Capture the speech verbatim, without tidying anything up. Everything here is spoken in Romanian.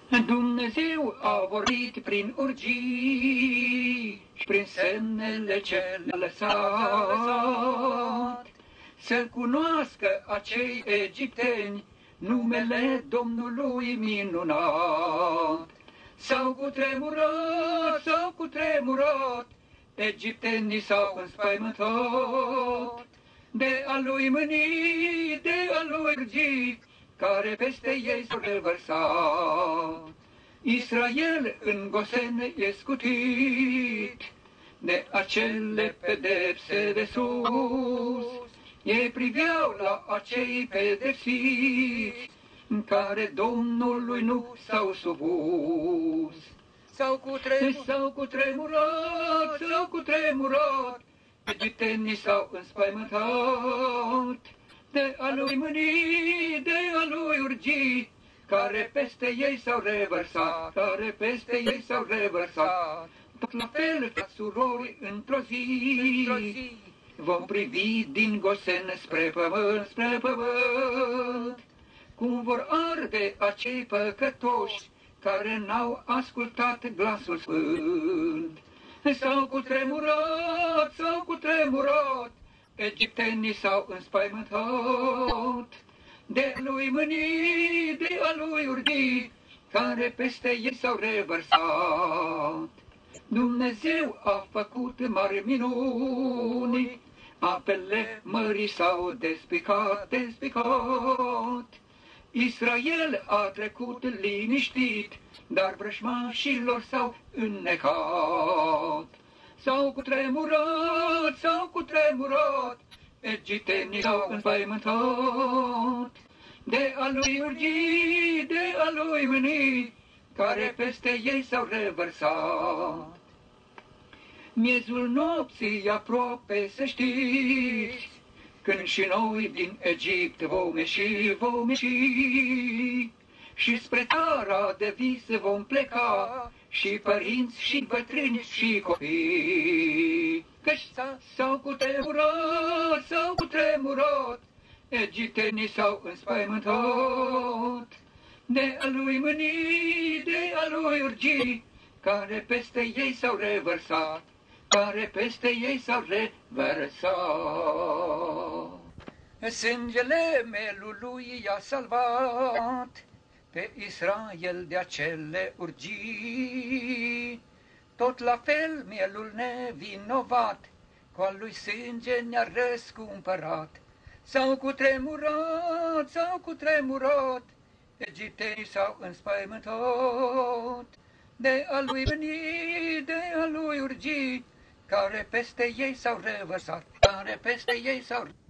Dumnezeu a vorbit prin urgii și prin semnele ce le-a lăsat, să cunoască acei egipteni numele Domnului minunat. S-au cutremurat, s-au cutremurat, egiptenii s-au înspăimântat de a lui mâni, de a lui urgii, care peste ei s-au revărsat. Israel în Gosen e scutit de acele pedepse de sus. Ei priveau la acei pedepsiți, în care Domnului nu s-au supus. S-au cutremurat, S-au cutremurat, s-au cutremurat, egiptenii s-au înspăimântat de a lui mâni, de a lui urgii, care peste ei s-au revărsat, care peste ei s-au revărsat. Tot la fel ca surori într-o zi, într-o zi, vom privi din Gosen spre pământ, spre pământ, cum vor arde acei păcătoși care n-au ascultat glasul sfânt. S-au cutremurat, s-au cutremurat, egiptenii s-au înspăimântat de a lui mâni, de a lui urgii, care peste ei s-au revărsat. Dumnezeu a făcut mari minuni, apele mării s-au despicat, despicat. Israel a trecut liniștit, dar vrăjmașilor s-au înnecat. S-au cutremurat, s-au cutremurat, egiptenii s-au înspăimântat de a lui urgii, de a lui mâni, care peste ei s-au revărsat. Miezul nopții aproape, să știți, când și noi din Egipt vom ieși, vom ieși, și spre țara de vis vom pleca, și părinți, și bătrâni, și copii. Căci s-au cutremurat, s-au cutremurat, egiptenii s-au înspăimântat de a lui mâni, de a lui urgii, care peste ei s-au revărsat, care peste ei s-au revărsat. Sângele melului i-a salvat pe Israel de acele urgii. Tot la fel mielul nevinovat cu al lui sânge ne-a răscumpărat. S-au cutremurat, s-au cutremurat, egiptenii s-au înspăimântat de a lui mâni, de a lui urgii, care peste ei s-au revărsat, care peste ei s-au